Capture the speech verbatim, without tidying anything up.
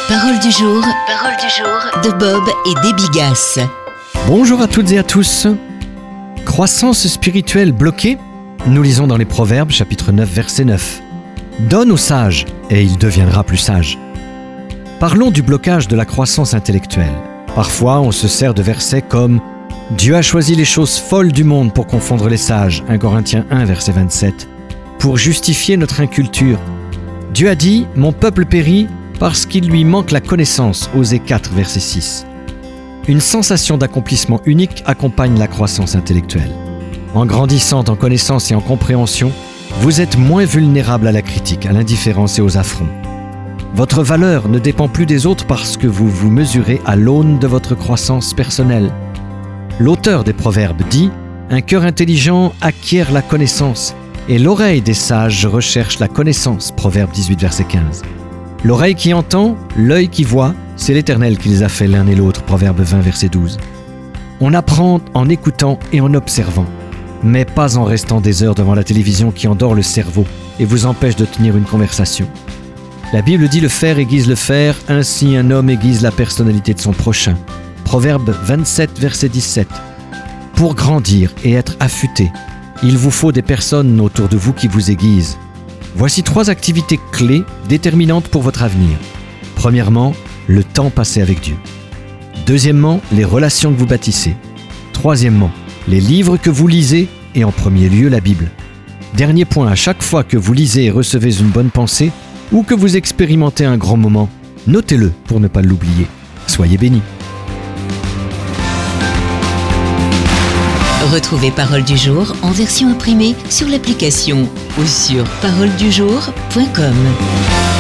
Parole du jour, parole du jour de Bob et Debbie Gass. Bonjour à toutes et à tous. Croissance spirituelle bloquée? Nous lisons dans les Proverbes, chapitre neuf, verset neuf. Donne au sage, et il deviendra plus sage. Parlons du blocage de la croissance intellectuelle. Parfois, on se sert de versets comme « Dieu a choisi les choses folles du monde pour confondre les sages » un Corinthiens un, verset vingt-sept, pour justifier notre inculture. Dieu a dit « Mon peuple périt parce qu'il lui manque la connaissance » Osée quatre, verset six. Une sensation d'accomplissement unique accompagne la croissance intellectuelle. En grandissant en connaissance et en compréhension, vous êtes moins vulnérable à la critique, à l'indifférence et aux affronts. Votre valeur ne dépend plus des autres parce que vous vous mesurez à l'aune de votre croissance personnelle. L'auteur des Proverbes dit « Un cœur intelligent acquiert la connaissance et l'oreille des sages recherche la connaissance » Proverbe dix-huit, verset quinze. L'oreille qui entend, l'œil qui voit, c'est l'Éternel qui les a fait l'un et l'autre Proverbe vingt, verset douze. On apprend en écoutant et en observant, mais pas en restant des heures devant la télévision qui endort le cerveau et vous empêche de tenir une conversation. La Bible dit « Le fer aiguise le fer, ainsi un homme aiguise la personnalité de son prochain » Proverbe vingt-sept, verset dix-sept. Pour grandir et être affûté, il vous faut des personnes autour de vous qui vous aiguisent. Voici trois activités clés déterminantes pour votre avenir. Premièrement, le temps passé avec Dieu. Deuxièmement, les relations que vous bâtissez. Troisièmement, les livres que vous lisez et en premier lieu la Bible. Dernier point, à chaque fois que vous lisez et recevez une bonne pensée ou que vous expérimentez un grand moment, notez-le pour ne pas l'oublier. Soyez bénis. Retrouvez Parole du jour en version imprimée sur l'application ou sur parole du jour point com.